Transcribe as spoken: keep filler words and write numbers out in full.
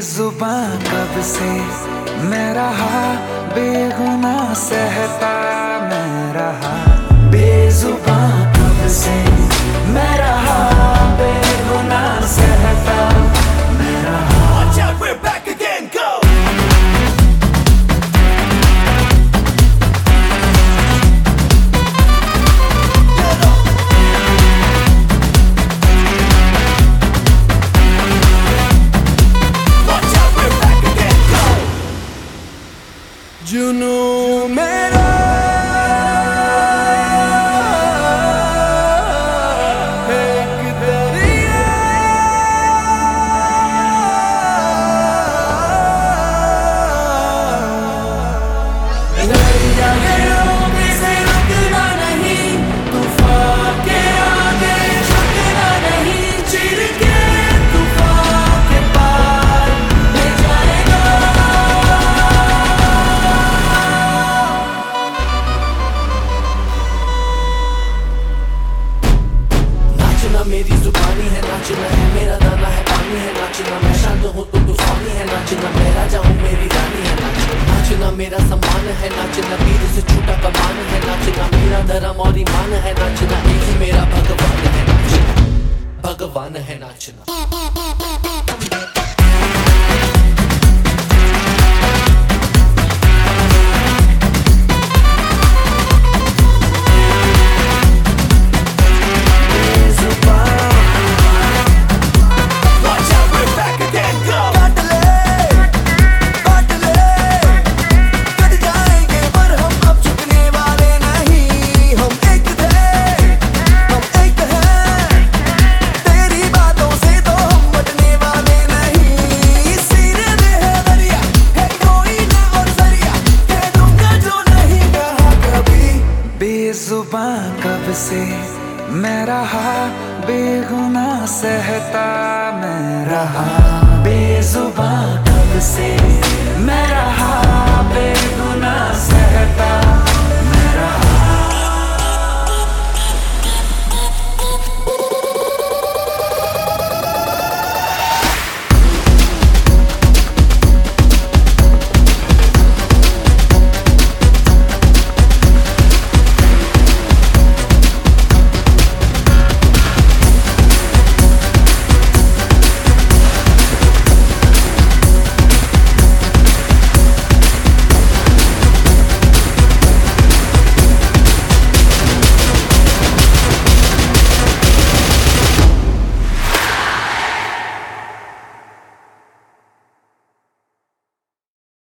बेजुबां कब से मैं रहा, बेगुनाह सहता मैं रहा। बेजुबां कब से मैं रहा, बेगुनाह सहता मैं रहा। Watch out, we're back again, go! जुनून मेरा एक दरिया, दरिया के रोके से रुकना नहीं, तूफान के आगे झुकना नहीं। चिर के तूफान के पार ले जाएगा। नाचना मेरी जुबानी है, नाचना है मेरा दाना है, पानी है नाचना। मैं शांत हूँ तो तूफानी है नाचना, मैं राजा हूँ मेरी रानी है नाचना। नाचना मेरा सम्मान है नाचना, वीर से छूटा कमान है नाचना। मेरा धर्म और ईमान है नाचना, एक ही मेरा भगवान है नाचना, भगवान है नाचना। बेजुबां कब से मैं रहा, बेगुनाह सहता मैं रहा। बेजुबां